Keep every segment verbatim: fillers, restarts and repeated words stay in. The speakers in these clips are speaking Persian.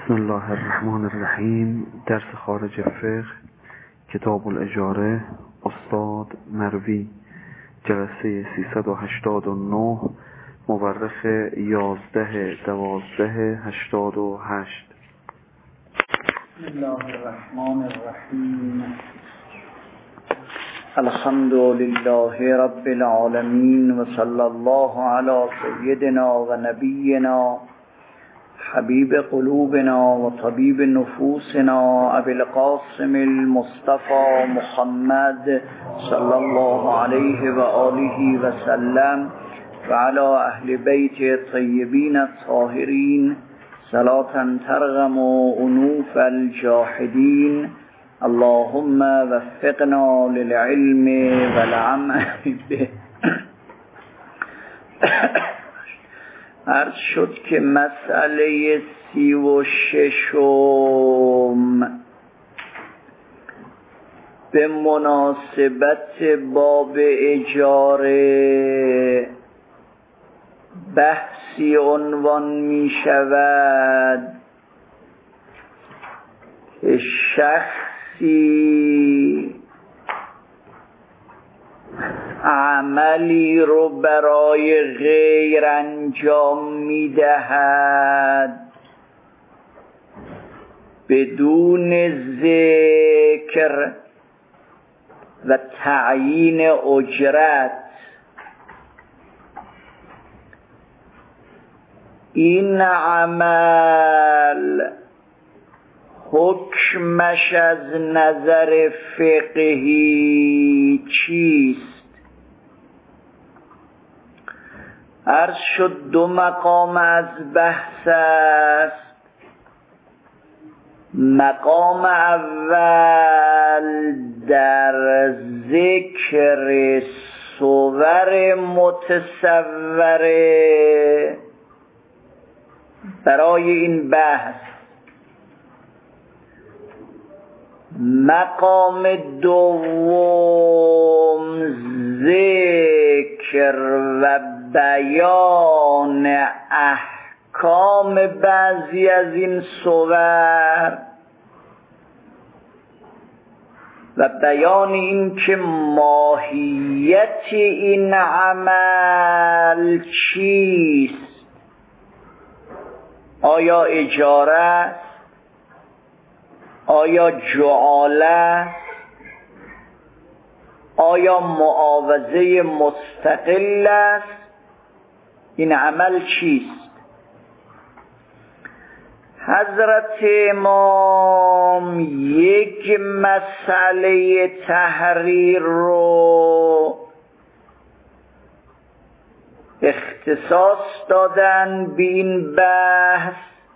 بسم الله الرحمن الرحیم. درس خارج فقه، کتاب الاجاره، استاد مروی، جلسه سیصد و هشتاد و نه، مورخ یازده دوازده هشتاد و هشت. بسم الله الرحمن الرحیم. الحمد لله رب العالمین و صلی الله علی سیدنا و نبینا حبیب قلوبنا و طبیب نفوسنا ابی القاسم المصطفى محمد صلی الله علیه و آله و سلم و علی اهل بیت طیبین الطاهرین صلاة ترغم انوف الجاحدین. اللهم وفقنا للعلم والعمل به. عرض شد که مسئله سی و ششم به مناسبت باب اجاره بحثی عنوان می شود که شخصی عملی رو برای غیر انجام میدهد بدون ذکر و تعیین اجرت. این عمل حکمش از نظر فقهی چیست؟ عرض شد دو مقام از بحث است. مقام اول در ذکر صور متصوره برای این بحث. مقام دوم ذکر و بیان احکام بعضی از این صور و بیان این که ماهیت این عمل چیست. آیا اجاره است؟ آیا جعاله؟ آیا معاوضه مستقل است؟ این عمل چیست؟ حضرت امام یک مسئله تحریر رو اختصاص دادن به این بحث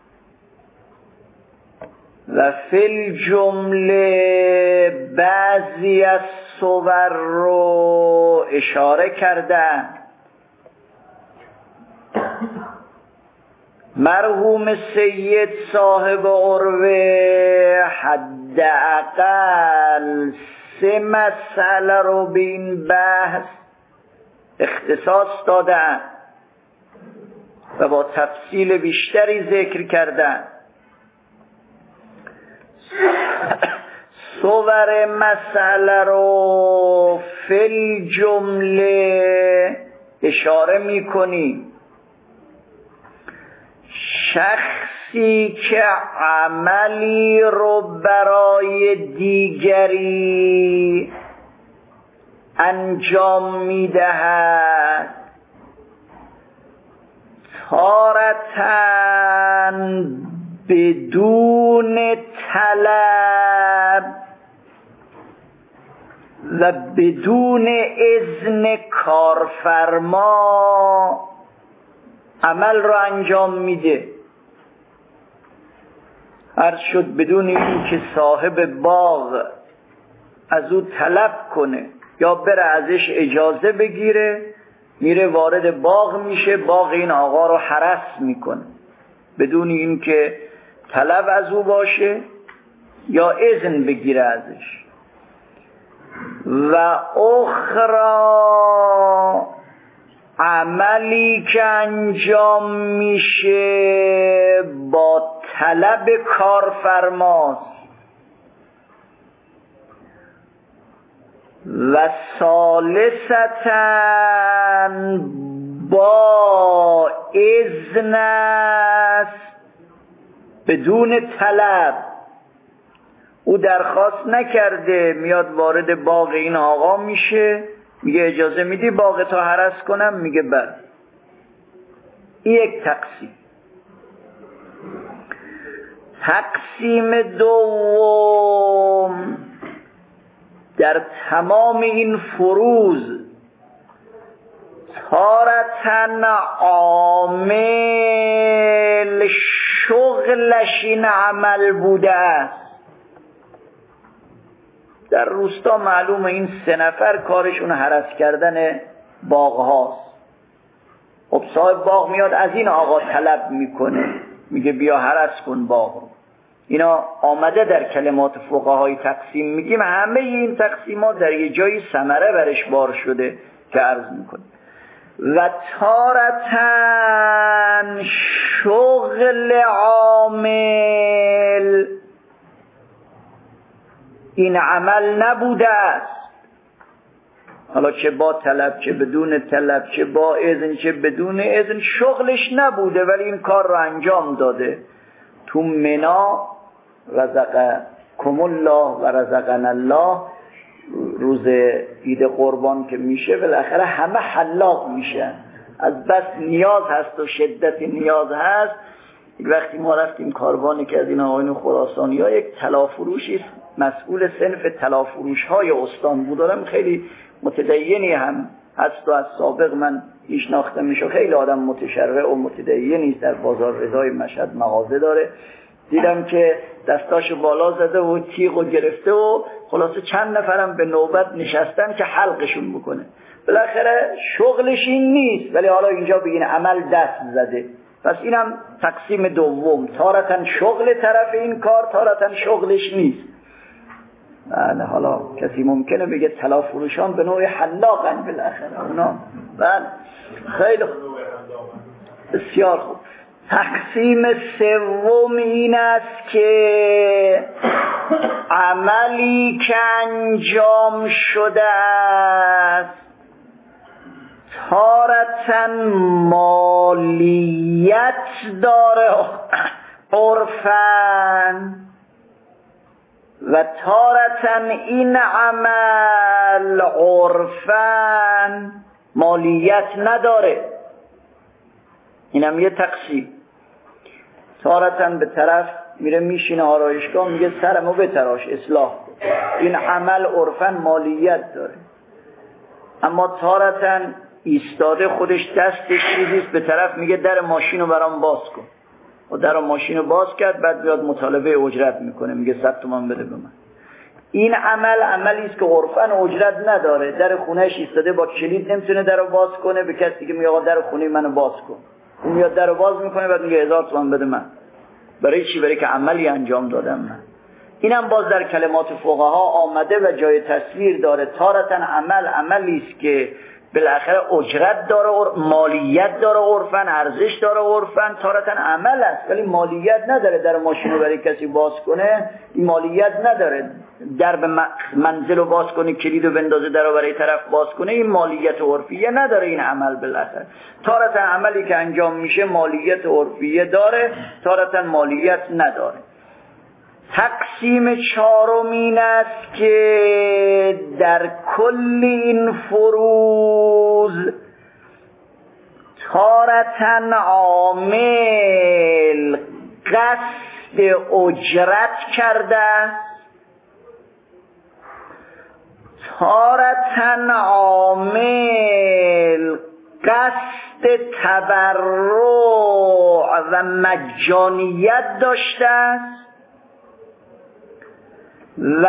و فی الجمله بعضی از صور رو اشاره کردن. مرحوم سید صاحب عروه حداقل سه مسئله رو به این بحث اختصاص دادن و با تفصیل بیشتری ذکر کردن. صور مسئله رو فی الجمله اشاره می‌کنی. شخصی که عملی رو برای دیگری انجام می‌دهد تارةً بدون طلب و بدون اذن کارفرما عمل رو انجام میده. عرض شد بدون این که صاحب باغ از او طلب کنه یا بره ازش اجازه بگیره، میره وارد باغ میشه، باغ این آقا رو هرس میکنه بدون این که طلب از او باشه یا اذن بگیره ازش. و اخرى عملی که انجام میشه با طلب کارفرماست و ثالثتاً با اذن است بدون طلب. او درخواست نکرده، میاد وارد باغ این آقا میشه، میگه اجازه میدی باغ تا هرس کنم؟ میگه بله. این یک تقسیم. تقسیم دوم، در تمام این فروض تارتن عامل شغلش این عمل بوده است. در روستا معلومه این سه نفر کارشون هرس کردن باغ هاست. خب صاحب باغ میاد از این آقا طلب میکنه، میگه بیا هرس کن باغ. اینا آمده در کلمات فقهای تقسیم میگیم. همه این تقسیمات در یه جایی ثمره برش بار شده که عرض میکنه. و تارتن شغل عامل این عمل نبوده است، حالا چه با طلب چه بدون طلب، چه با اذن چه بدون اذن، شغلش نبوده ولی این کار رو انجام داده. تو منا رزقکم الله و رزقنا الله، روز عید قربان که میشه بالاخره همه حلاق میشن، از بس نیاز هست و شدت نیاز هست. وقتی ما رفتیم کاروانی که از این آقایون خراسانی ها، یک طلافروشی مسئول صنف طلافروش های استان بود، آدم خیلی متدینی هم هست و از سابق من میشناختم میشه، خیلی آدم متشرع و متدینی در بازار رضای مشهد مغازه داره. دیدم که دستاشو بالا زده و تیغو گرفته و خلاصه چند نفرم به نوبت نشستن که حلقشون بکنه. بالاخره شغلش این نیست ولی حالا اینجا به این عمل دست زده. پس اینم تقسیم دوم، تارتن شغل طرف این کار، تارتن شغلش نیست. بله، حالا کسی ممکنه بگه طلافروشان به نوع حلاقن بالاخره اونا. بله خیلی خوب، بسیار خوب. تقسیم سوم این است که عملی که انجام شده است تارتن مالیت داره عرفاً و تارتن این عمل عرفاً مالیت نداره. اینم یه تقسیم. تارتن به طرف میره میشینه آرایشگاه میگه سرمو بتراش اصلاح کن، این عمل عرفاً مالیت داره. اما تارتن ایستاده خودش دستش چیزیست، به طرف میگه در ماشینو برام باز کن و در ماشینو باز کرد، بعد بیاد مطالبه اجرت میکنه، میگه صد تومان بده به من. این عمل عملی است که عرفاً اجرت نداره. در خونهش ایستاده با کلید نمیتونه درو باز کنه، به کسی که میگه آقا در خونه منو باز کن، اون میاد درو باز میکنه، بعد میگه هزار تومان بده من. برای چی؟ برای که عملی انجام دادم من. اینم باز در کلمات فقها آمده و جای تصویر داره. تارتن عمل عملی است که بالاخره اجرت داره، مالیت داره عرفاً، ارزش داره عرفاً. تارتن عمل است ولی مالیت نداره. در ماشینو برای کسی باز کنه این مالیت نداره. در به منزل رو باز کنه، کلیدو بندازه درو برای طرف باز کنه، این مالیت عرفیه نداره. این عمل بالاخره تارتن عملی که انجام میشه مالیت عرفیه داره، تارتن مالیت نداره. تقسیم چهارم این است که در کل این فروض تارتن عامل قصد اجرت کرده، تارتن عامل قصد تبرع و مجانیت داشته است و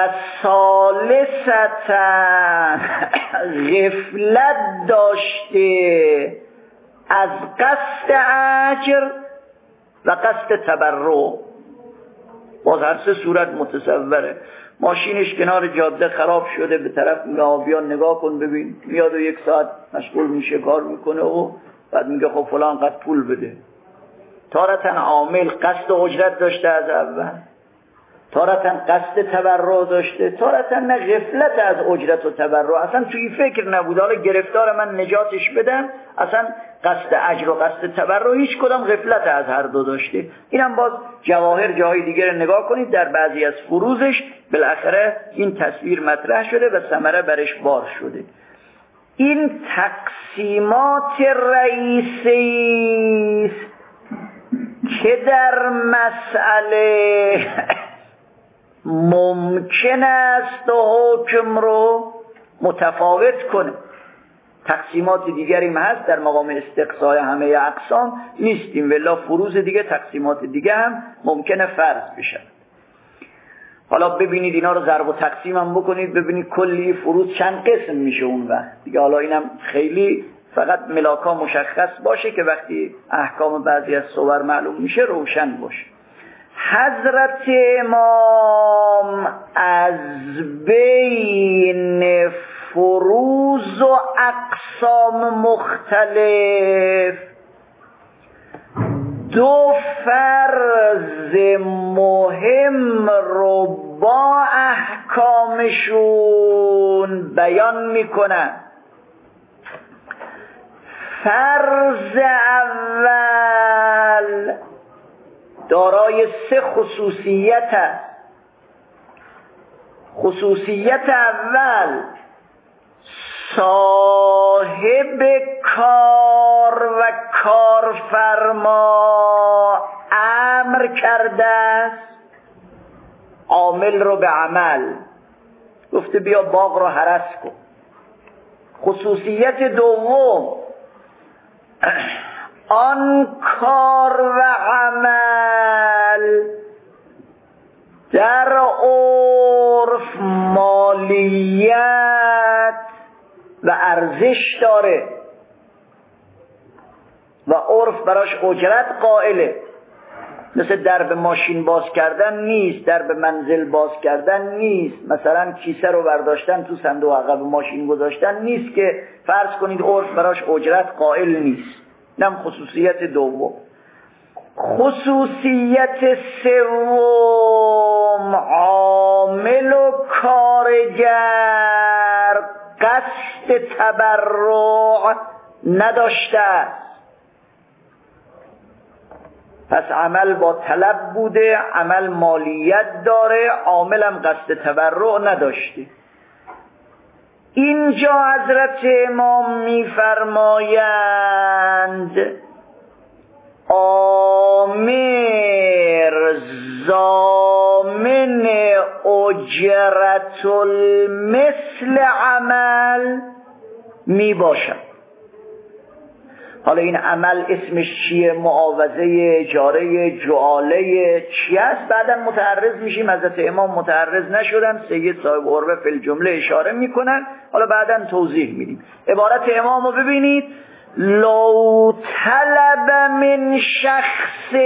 ثالثتا غفلت داشته از قصد اجر و قصد تبرع. باز هر سه صورت متصوره. ماشینش کنار جاده خراب شده، به طرف میگه بیا نگاه کن ببین، میاد و یک ساعت مشغول میشه کار میکنه و بعد میگه خب فلان قد پول بده. تارة عامل قصد اجرت داشته از اول، تارة قصد تبرع داشته، تارة نه غفلت از اجرت و تبرع، اصلا توی فکر نبود حالا گرفتار من نجاتش بدم، اصلا قصد اجر و قصد تبرع هیچ کدام غفلت از هر دو داشته. اینم باز جواهر جاهای دیگر رو نگاه کنید، در بعضی از فروزش بالاخره این تصویر مطرح شده و ثمره برش بار شده. این تقسیمات رئیسی که در مسئله ممکن است حکم رو متفاوت کنه. تقسیمات دیگری هم هست در مقام استقصای همه اقسام نیستیم، ولی فروض دیگه تقسیمات دیگه هم ممکنه فرض بشه. حالا ببینید اینا رو ضرب و تقسیم هم بکنید، ببینید کلی فروض چند قسم میشه اون وقت دیگه. حالا اینم خیلی فقط ملاکا مشخص باشه که وقتی احکام بعضی از صور معلوم میشه روشن باشه. حضرت امام از بین فروض و اقسام مختلف دو فرض مهم رو با احکامشون بیان میکنن. فرض اول دارای سه خصوصیت است. خصوصیت اول صاحب کار و کارفرما امر کرده است عامل رو به عمل، گفته بیا باغ رو هرس کن. خصوصیت دوم آن کار و عمل در عرف مالیت و ارزش داره و عرف براش اجرت قائله. مثل درب ماشین باز کردن نیست، درب منزل باز کردن نیست، مثلا کیسه رو برداشتن تو صندوق عقب ماشین گذاشتن نیست که فرض کنید عرف براش اجرت قائل نیست. اینم خصوصیت دوم. خصوصیت سوم عامل و کارگر قصد تبرع نداشته است، پس عمل با طلب بوده، عمل مالیت داره، عاملم قصد تبرع نداشته. اینجا حضرت امام میفرمایند آمر ضامن اجرت المثل عمل می باشد. حالا این عمل اسمش چیه؟ معاوضه، اجاره، جعاله، چی است؟ بعدا متعرض میشیم. حضرت امام متعرض نشدن، سید صاحب عروه فی الجمله اشاره میکنن، حالا بعدا توضیح میدیم. عبارت امام رو ببینید: لو طلب من شخص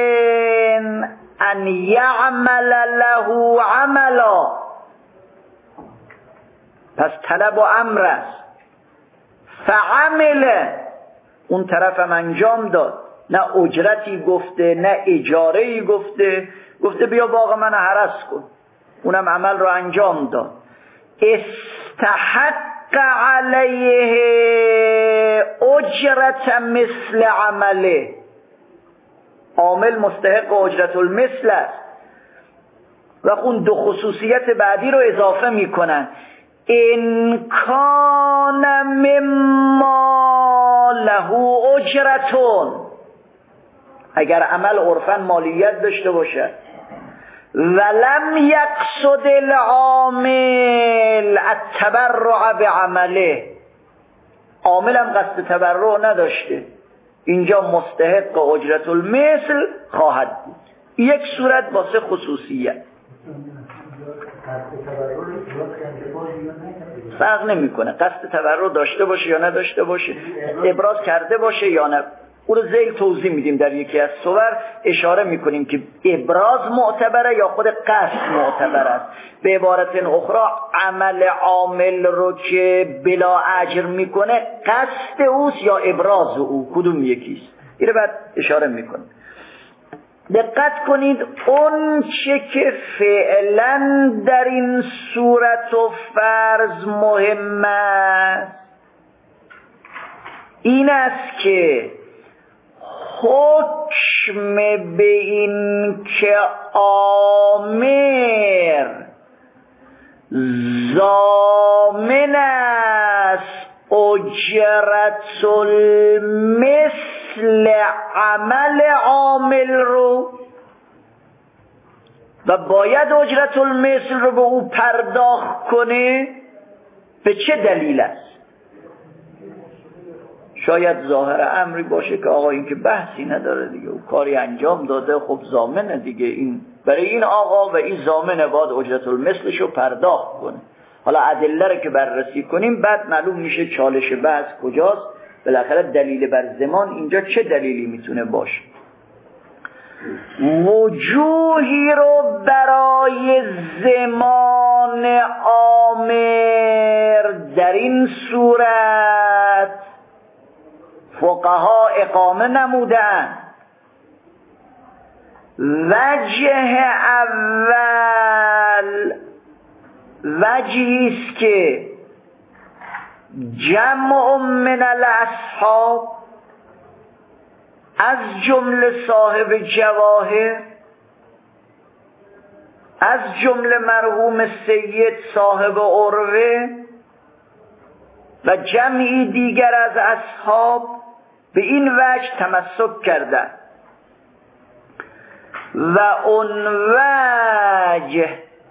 ان یعمل له عملا، پس طلب و امر است، فعمل، اون طرفم انجام داد، نه اجرتی گفته نه اجاره‌ای گفته، گفته بیا باغ من هرس کن، اونم عمل رو انجام داد. استحق علیه اجرت مثل عمله، عامل مستحق اجرت المثل است. و اون دو خصوصیت بعدی رو اضافه میکنن: ان کان مما له اجرتون، اگر عمل عرفاً مالیت داشته باشد، ولم یقصد العامل التبرع بعمله، عاملم قصد تبرع نداشته، اینجا مستحق اجرت المثل خواهد بود. یک صورت با سه خصوصیت. فرق نمیکنه قصد تبرع داشته باشه یا نداشته باشه، ابراز کرده باشه یا نه. اون رو ذیل توضیح میدیم در یکی از صور، اشاره میکنیم که ابراز معتبره یا خود قصد معتبر است. به عبارت اخرى عمل عامل رو که بلا اجر میکنه قصد اوست یا ابراز او، کدوم یکیست؟ اینو بعد اشاره میکنیم. دقت کنید اون چه که فعلا در این صورت و فرض مهم است این است که حکم به این که آمر ضامن است اجرت المثل عمل عامل رو و باید اجرت المثل رو به او پرداخت کنه، به چه دلیل است؟ شاید ظاهر امری باشه که آقا این که بحثی نداره دیگه، او کاری انجام داده، خب ضامنه دیگه، این برای این آقا و این ضامنه باید اجرت المثلش رو پرداخت کنه. حالا ادله رو که بررسی کنیم بعد معلوم میشه چالش بحث کجاست، بالاخره دلیل بر زمان اینجا چه دلیلی میتونه باشه. وجوهی رو برای زمان آمر در این صورت فقها اقامه نمودن. وجه اول وجهی است که جمع من الاصحاب از جمله صاحب جواهر، از جمله مرحوم سید صاحب عروه و جمعی دیگر از اصحاب به این وجه تمسک کردند و اون وجه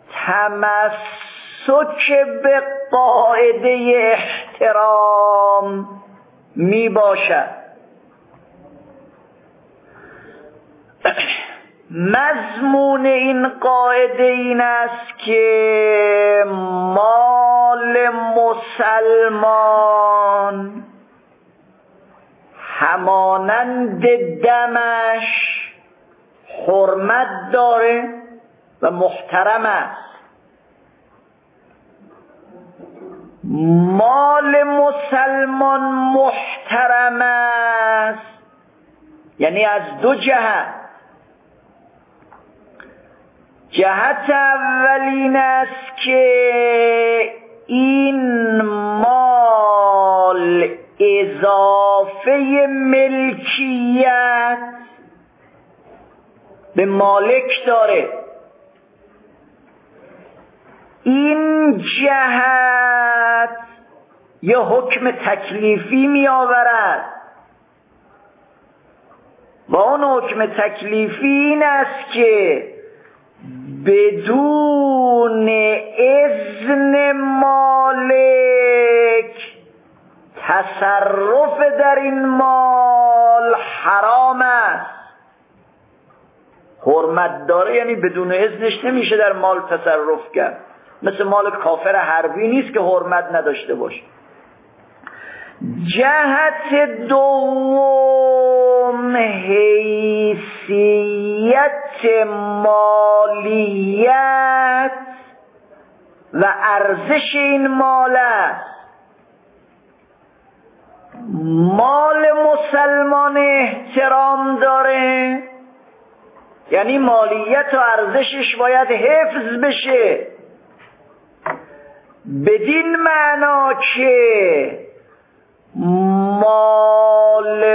تمسک به قاعده احترام می باشد. مضمون این قاعده این است که مال مسلمان همانند دمش حرمت داره و محترم است. مال مسلمان محترم است یعنی از دو جهت. جهت اولین است که این مال اضافه ملکیت به مالک داره. این جهت یه حکم تکلیفی می آورد و اون حکم تکلیفی این است که بدون اذن مالک تصرف در این مال حرام است. حرمت داره یعنی بدون اذنش نمیشه در مال تصرف کرد. مثل مال کافر حربی نیست که حرمت نداشته باشه. جهت دوم حیثیت مالیت و ارزش این مال است. مال مسلمان احترام داره یعنی مالیت و ارزشش باید حفظ بشه، بدین معنا که مال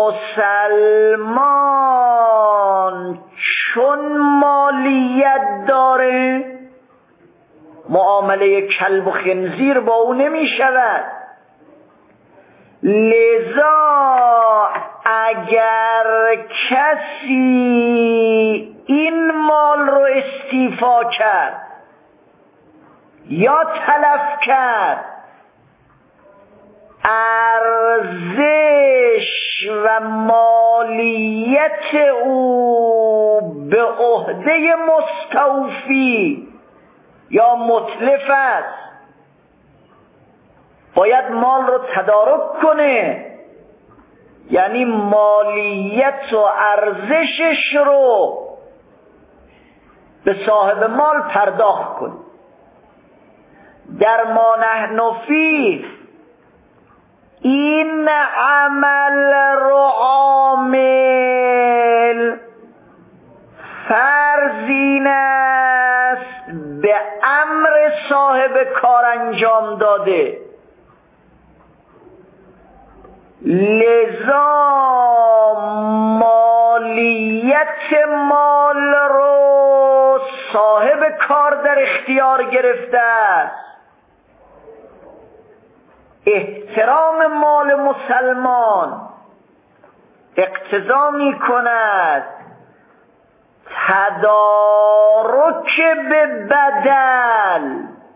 مسلمان چون مالیت داره معامله کلب و خنزیر با او نمی شود. لذا اگر کسی این مال رو استیفا کرد یا تلف کرد، ارزش و مالیت او به عهده مستوفی یا متلف است، باید مال رو تدارک کنه، یعنی مالیت و ارزشش رو به صاحب مال پرداخت کنه. در ما نحن فیه این عمل رو عامل فرض این است به امر صاحب کار انجام داده، لذا مالیت مال رو صاحب کار در اختیار گرفته است. احترام مال مسلمان اقتضا می کند تدارک به بدل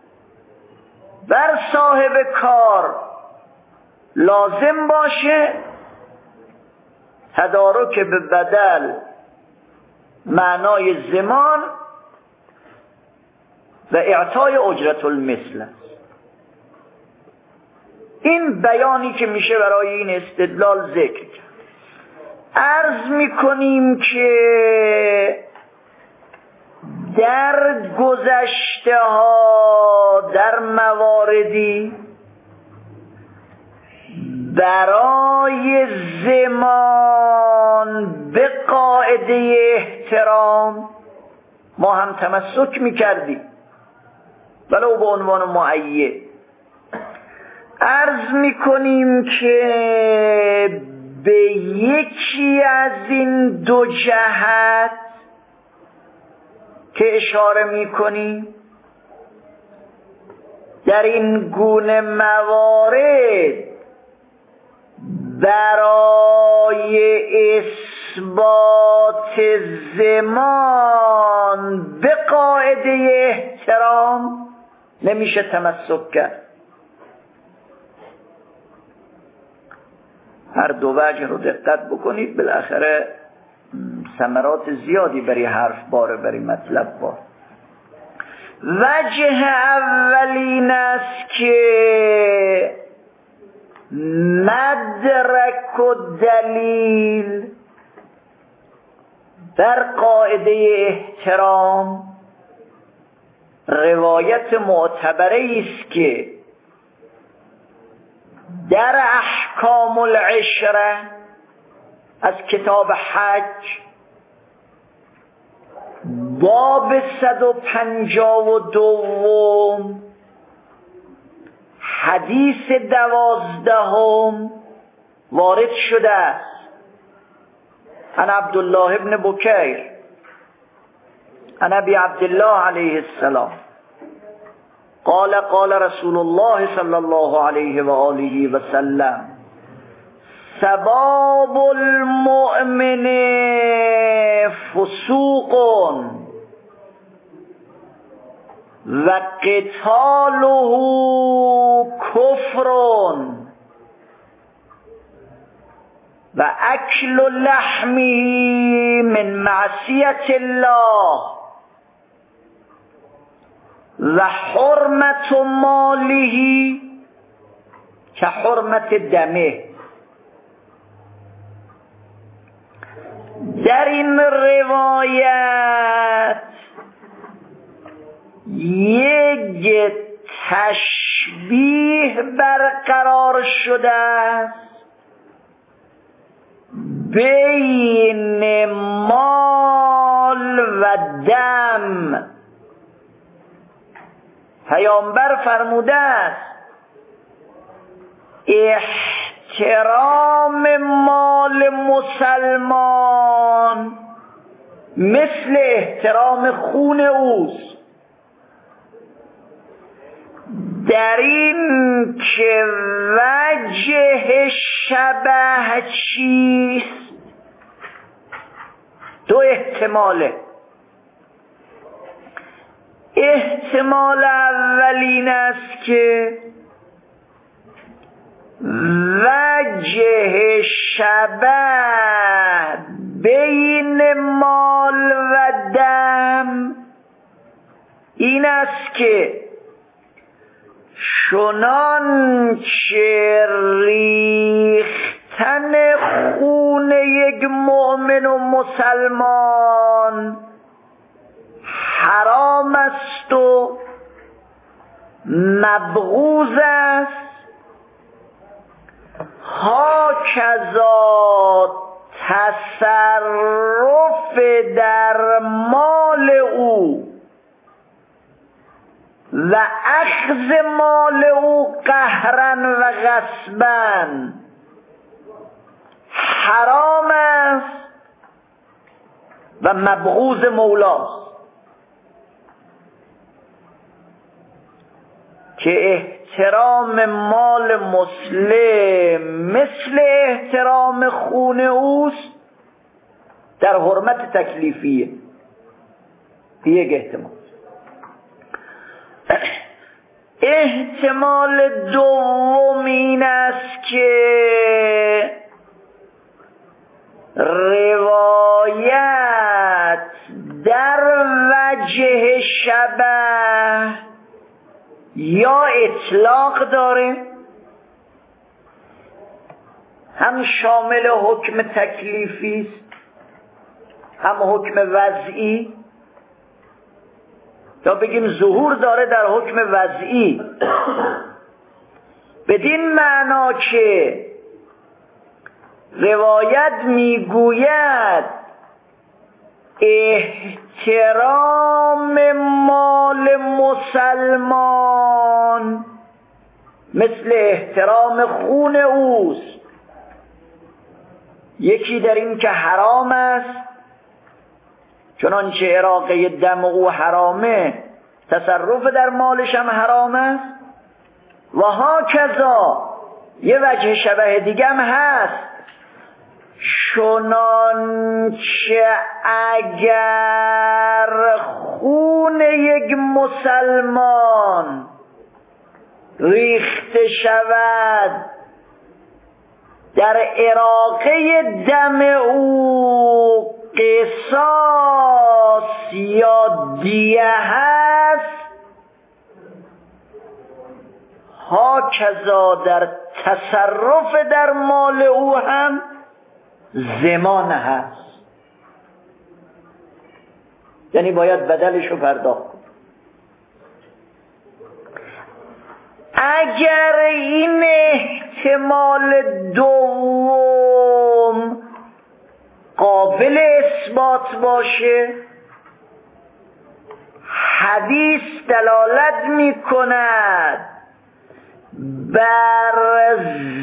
بر صاحب کار لازم باشه. تدارک به بدل معنای زمان و اعطای اجرت المثل است. این بیانی که میشه برای این استدلال ذکر کرد. عرض میکنیم که در گذشته ها در مواردی برای زمان به قاعده احترام ما هم تمسک میکردیم ولو به عنوان معین. عرض میکنیم که به یکی از این دو جهت که اشاره میکنیم در این گونه موارد برای اثبات زمان به قاعده احترام نمیشه تمسک کرد. هر دو وجه رو دقت بکنید، بالاخره ثمرات زیادی بری حرف باره، بری مطلب باره. وجه اولین است که مدرک و دلیل در قاعده احترام روایت معتبره است که در احکام العشره از کتاب حج باب صد و پنجاه و دوم حدیث دوازدهم وارد شده است. عن عبدالله ابن بکیر عن ابی عبدالله علیه السلام قال قال رسول الله صلی الله علیه و آله و سلم سباب المؤمن فسوق و قتاله کفر و اکل لحمه من معصیت الله و حرمت ماله که حرمت دمه. در این روایت یک تشبیه برقرار شده است بین مال و دم. پیامبر فرموده است احترام مال مسلمان مثل احترام خون اوست. در این که وجه شبه چیست؟ دو احتماله. احتمال اولین است که وجه شبه بین مال و دم این است که چنان که ریختن خون یک مؤمن و مسلمان حرام است و مبغوض است، هاکذا تصرف در مال او و اخذ مال او قهرا و غصبا حرام است و مبغوض مولاست، که احترام مال مسلم مثل احترام خون اوست در حرمت تکلیفیه. یک احتمال. احتمال دوم این است که روایت در وجه شبه یا اطلاق داره، هم شامل حکم تکلیفی است هم حکم وضعی، یا بگیم ظهور داره در حکم وضعی، بدین معنا که روایت میگوید احترام مال مسلمان مثل احترام خون اوست، یکی در این که حرام است چنانچه اراقه دم او حرامه، تصرف در مالش هم حرام است، و هاکذا یه وجه شبه دیگه هم هست، چنانچه اگر خون یک مسلمان ریخته شود در اراقه دم او قصاص یا دیه هست، هاکذا در تصرف در مال او هم زمان هست، یعنی باید بدلش رو پرداخت کنه. اگر این احتمال دوم قابل اثبات باشه، حدیث دلالت می کند بر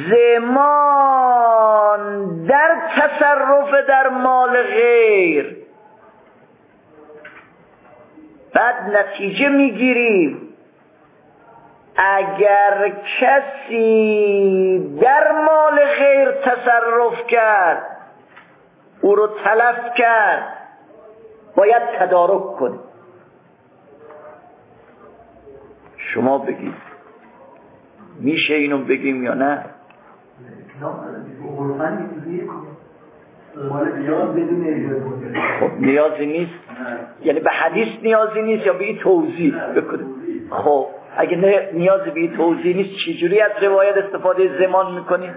زمان در تصرف در مال غیر، بعد نتیجه میگیریم اگر کسی در مال غیر تصرف کرد، او رو تلف کرد، باید تدارک کنه. شما بگید میشه اینو بگیم یا نه؟ خب نیازی نیست، یعنی به حدیث نیازی نیست یا به این توضیح بکنه. خب اگه نیازی به این توضیح نیست چجوری از روایت استفاده زمان میکنیم؟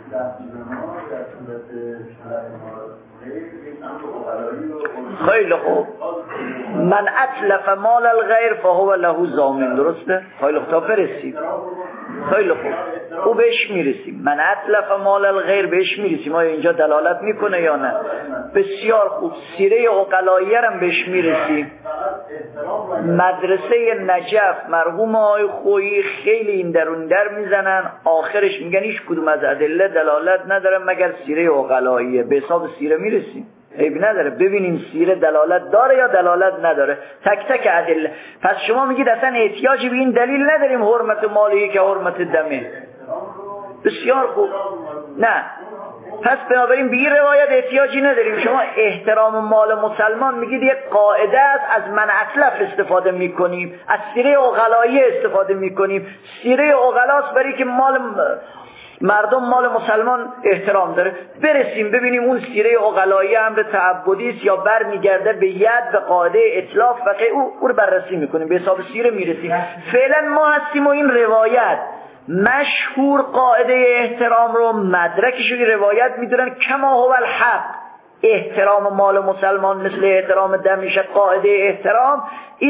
خیلی خوب، من اتلف مال الغیر فهو له ضامن، درسته؟ خیلی خوب، تا برسیم. خیلی خوب، او بهش میرسیم. من اتلف مال الغیر بهش میرسیم. آیا اینجا دلالت میکنه یا نه؟ بسیار خوب، سیره عقلایی هم بهش میرسیم. مدرسه نجف مرحوم آقای خویی خیلی این درون در میزنن، آخرش میگن هیچ کدوم از ادله دلالت نداره مگر سیره عقلاییه. به حساب سیره میرسیم، عیب نداره ببینیم سیره دلالت داره یا دلالت نداره، تک تک ادله. پس شما میگید اصلا احتیاجی به این دلیل نداریم حرمت مالی که حرمت دمه. بسیار خوب، نه، پس بنابراین به این روایت احتیاجی نداریم. شما احترام مال مسلمان میگید یک قاعده است، از من اتلف استفاده میکنیم، از سیره عقلایی استفاده میکنیم. سیره عقلاست برای که مال مردم مال مسلمان احترام داره. برسیم ببینیم اون سیره عقلایی امر تعبدی است یا بر میگرده به ید به قاعده اتلاف و او او رو بررسی میکنیم، به حساب سیره میرسیم. فعلا ما هستیم و این روایت مشهور قاعده احترام رو مدرکش رو روایت میدونن کما هو الحق. احترام مال مسلمان مثل احترام دمش، قاعده احترام این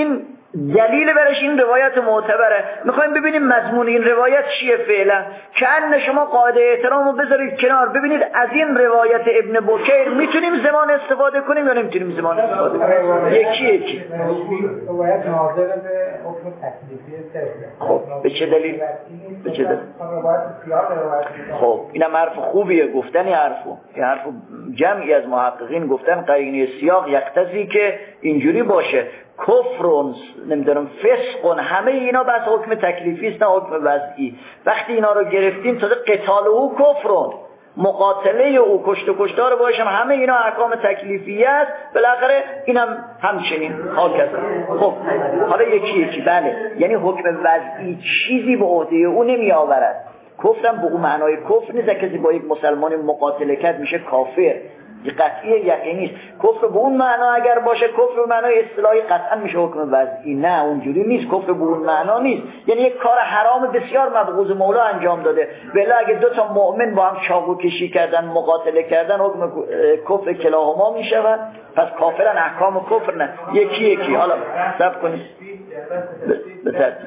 دلیل برش این روایت معتبره. میخوایم ببینیم مضمون این روایت چیه فعلا. کأن شما قاعده احترام رو بذارید کنار، ببینید از این روایت ابن بکیر میتونیم زمان استفاده کنیم یا نمیتونیم زمان استفاده کنیم. یکی یکی روایت ناظر به حکم تکلیفی سر. خب به چه دلیل؟ به چه دلیل؟ خب اینم حرف خوبیه گفتن این حرفو. این حرفو جمعی از محققین گفتن قرینه سیاق یقتضی که اینجوری باشه. کفرون نمیدونم فسقون همه اینا بس حکم تکلیفی است نه حکم وضعی. وقتی اینا رو گرفتیم تازه قتال او کفرون، مقاتله او کشت و کشتار باشم، همه اینا احکام تکلیفی است. بالاخره اینم همچنین هاکذا. خب حالا یکی یکی بله، یعنی حکم وضعی چیزی به عهده او نمی آورد. کفرم به اون معنای کفر نیست، کسی با یک مسلمان مقاتله کرد میشه کافر، یه قطعی یقینی است. کفر به اون معنا اگر باشه کفر به معنای اصطلاحی قطعا میشه حکم وضعی. نه اونجوری نیست، کفر به اون معنا نیست. یعنی یک کار حرام بسیار مبغوض مولا انجام داده. بله اگه دو تا مؤمن با هم چاقو کشی کردن مقاتله کردن حکم کفر کلاهما میشود. پس کافرن احکام کفر نه. یکی یکی حالا صبر کنید به ترتیب.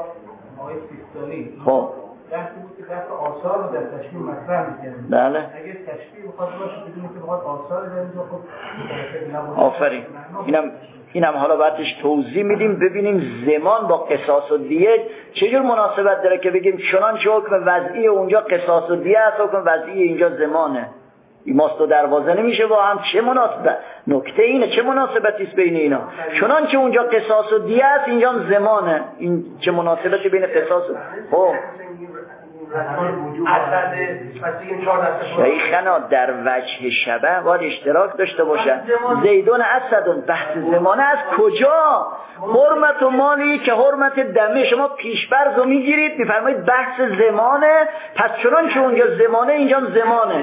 خب بحثی بود که بحث آثار رو در تشبیه مطرح می‌کردیم. بله. اگه تشبیه بخواد باشه بدون که بخواد آثار در اینجا خب آفرین. اینم اینم حالا بعدش توضیح میدیم ببینیم زمان با قصاص و دیه چجور مناسبت داره که بگیم چنانچه حکم وضعی اونجا قصاص و دیه است، حکم وضعی اینجا زمانه. این ماست و دروازه نمیشه با هم. چه مناسبت؟ نکته اینه چه مناسبتی است بین اینا؟ چنانچه اونجا قصاص و دیه است اینجا زمانه. این چه مناسبتی بین قصاص و خب شیخنا در وجه شبه باید اشتراک داشته باشن. زیدون اسدون بحث زمانه از کجا؟ حرمت و مالی که حرمت دمه. شما پیشبرز رو میگیرید میفرمایید بحث زمانه، پس چنان که اونجا زمانه اینجا زمانه.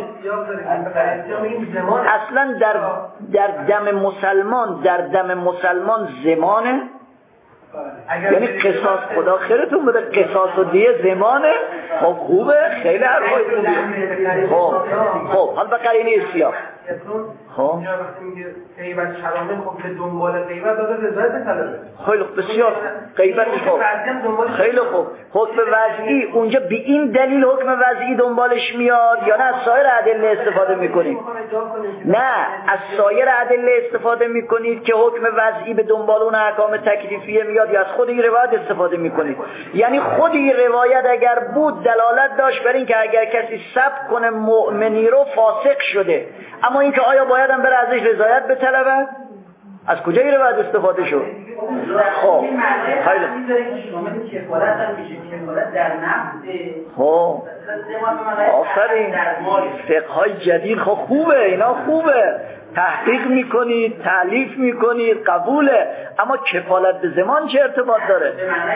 اصلا در در دم مسلمان در دم مسلمان زمانه، یعنی قصاص خدا خیرتون بده قصاص و دیه زمانه. خب خوبه خیلی حرفای خوبه. خب خب حالا به قرینه سیاق خب اینجا وقتی میگه غیبت شرامه خب به دنبال غیبت داده رضایت طلبه. خیلی خوب بسیار غیبت خوب خیلی خوب. حکم وضعی اونجا به این دلیل حکم وضعی دنبالش میاد یا نه از سایر ادله استفاده میکنید؟ نه از سایر ادله استفاده میکنید که حکم وضعی به دنبال اون احکام تکلیفیه میاد یا از خود این روایت استفاده میکنید؟ یعنی خود این روایت اگر بود دلالت داشت بر این که اگر کسی سب کنه مؤمنی رو فاسق شده، اما اینکه آیا باید هم بره ازش رضایت بطلبه؟ از کجا این روایت استفاده شد؟ خب خیلی خب آفرین فقهای جدید خب خوبه، اینا خوبه، تحقیق میکنید تألیف میکنید قبوله، اما کفالت به زمان چه ارتباط داره؟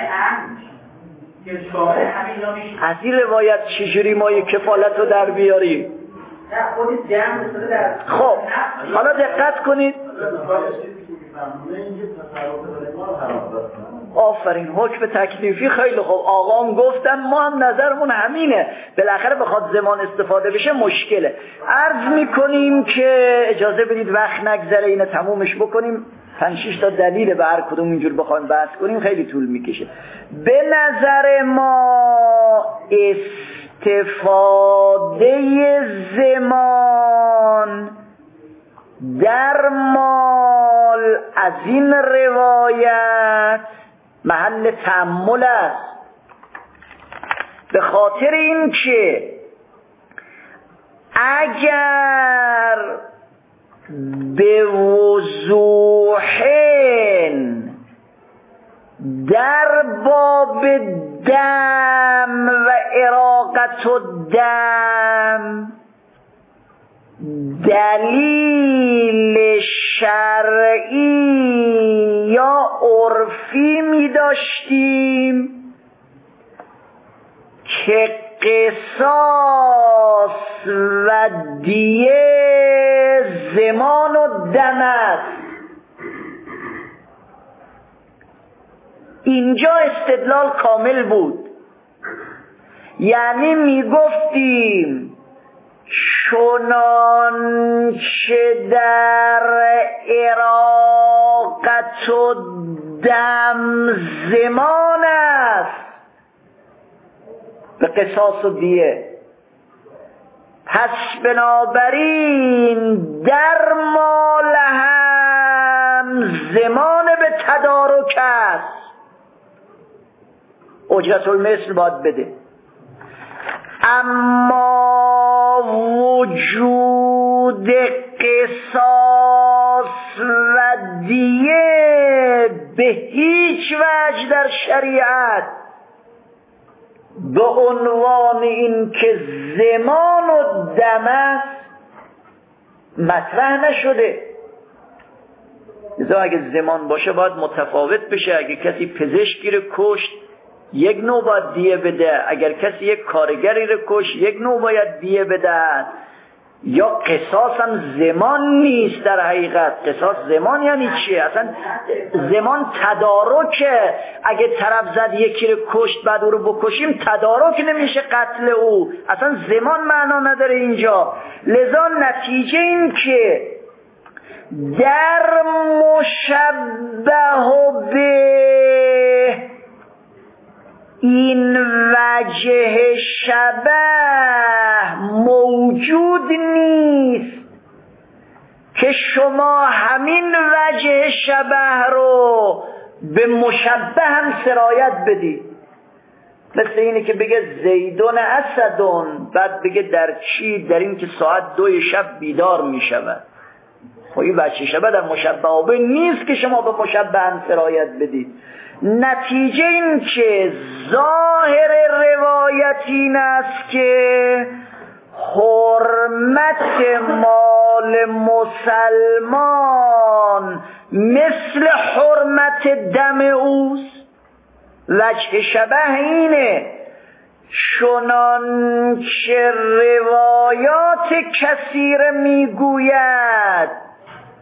از این روایت چجوری ما یک کفالت رو در بیاریم؟ خب حالا دقت کنید. آفرین حکم تکلیفی خیلی خوب. آقام گفتن ما هم نظرمون همینه، بالاخره بخواد زمان استفاده بشه مشکله. عرض میکنیم که اجازه بدید وقت نگذره اینو تمومش بکنیم. پنج شش تا دلیل به هر کدوم اینجور بخوایم بحث کنیم خیلی طول میکشه. به نظر ما استفاده زمان در مال از این روایت محل تأمل است، به خاطر این که اگر به وضوح در باب دم و اراقت الدم دلیل شرعی یا عرفی می داشتیم که قصاص و دیه زمان و دم است، اینجا استدلال کامل بود. یعنی می گفتیم چنان که در اراقت و دم زمان است به قصاص و دیه. پس بنابراین در مال هم زمان به تدارک است، اجرت المثل باید بده. اما وجود قصاص و دیه به هیچ وجه در شریعت به عنوان این که زمان و دم است مطرح نشده. لذا اگه زمان باشه باید متفاوت بشه. اگه کسی پزشکی رو کشت یک نوع باید دیه بده، اگر کسی یک کارگری رو کشت یک نوع باید دیه بده. یا قصاص هم زمان نیست در حقیقت. قصاص زمان یعنی چیه؟ اصلا زمان تدارکه. اگه طرف زد یکی رو کشت بعد او رو بکشیم تدارک نمیشه قتل او، اصلا زمان معنا نداره اینجا. لذا نتیجه این که در مشبه به این وجه شبه موجود نیست که شما همین وجه شبه رو به مشبه هم سرایت بدید. مثل اینه که بگه زیدون اسدون، بعد بگه در چی؟ در این که ساعت دوی شب بیدار می شود. خب این وجه شبه در مشبه به نیست که شما به مشبه هم سرایت بدید. نتیجه این که ظاهر روایت این است که حرمت مال مسلمان مثل حرمت دم اوست. وجه شبه اینه، چنان که روایات کثیر میگوید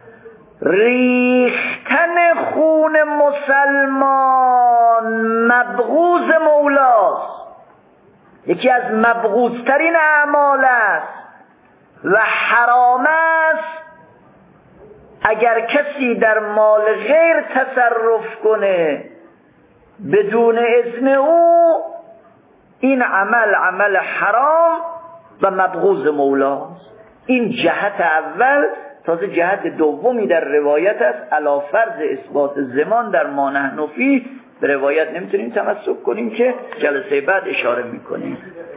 ریختن خون مسلمان مبغوض مولاست، یکی از مبغوضترین اعمال است و حرام است. اگر کسی در مال غیر تصرف کنه بدون اذن او، این عمل عمل حرام و مبغوض مولاست. این جهت اول. تازه جهت دومی در روایت است، علی فرض اثبات زمان در ما نحن فیه. به روایت نمیتونیم تمسک کنیم که جلسه بعد اشاره میکنیم.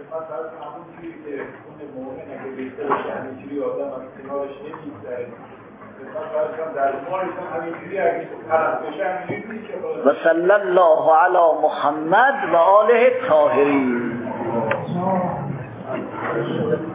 و صلی الله علی محمد و آله الطاهرین.